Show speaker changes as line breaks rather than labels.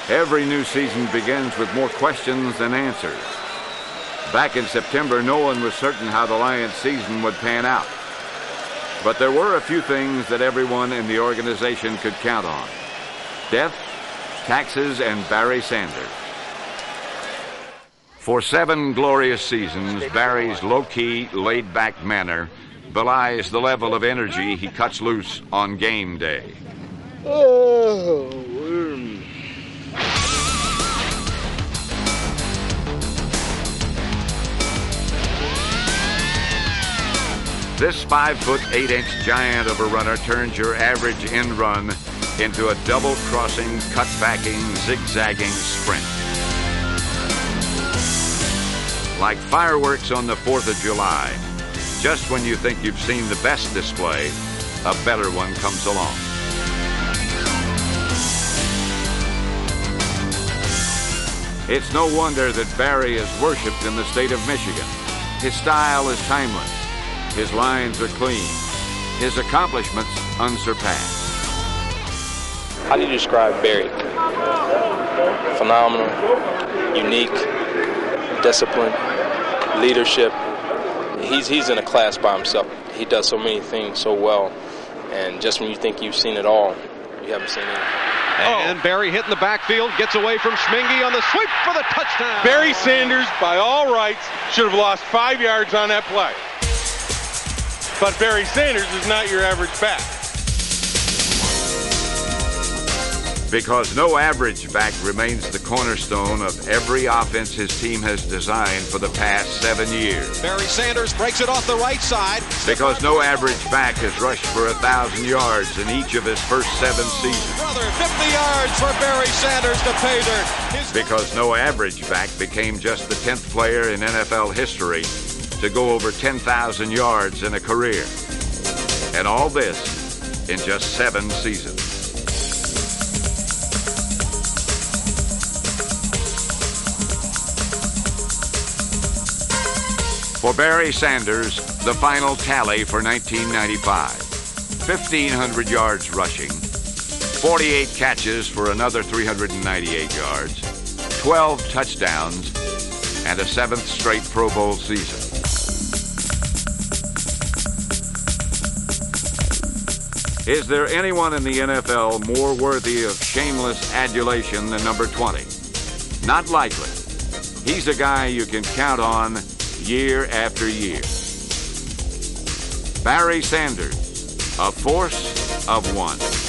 Every new season begins with more questions than answers. Back in September, no one was certain how the Lions season would pan out. But there were a few things that everyone in the organization could count on: death, taxes, and Barry Sanders. For 7 glorious seasons, Barry's low-key, laid-back manner belies the level of energy he cuts loose on game day. This 5'8" giant of a runner turns your average end run into a double-crossing, cut-backing, zigzagging sprint. Like fireworks on the 4th of July, just when you think you've seen the best display, a better one comes along. It's no wonder that Barry is worshipped in the state of Michigan. His style is timeless. His lines are clean. His accomplishments unsurpassed.
How do you describe Barry? Phenomenal, unique, discipline, leadership. He's in a class by himself. He does so many things so well, and just when you think you've seen it all, you haven't seen anything.
And Barry hitting the backfield, gets away from Schmingy on the sweep for the touchdown.
Barry Sanders, by all rights, should have lost 5 yards on that play. But Barry Sanders is not your average back.
Because no average back remains the cornerstone of every offense his team has designed for the past 7 years.
Barry Sanders breaks it off the right side.
Because no average back has rushed for 1,000 yards in each of his first 7 seasons.
Brother, 50 yards for Barry Sanders to pay dirt.
Because no average back became just the 10th player in NFL history to go over 10,000 yards in a career. And all this in just 7 seasons. For Barry Sanders, the final tally for 1995. 1,500 yards rushing, 48 catches for another 398 yards, 12 touchdowns, and a 7th straight Pro Bowl season. Is there anyone in the NFL more worthy of shameless adulation than number 20? Not likely. He's a guy you can count on year after year. Barry Sanders, a force of one.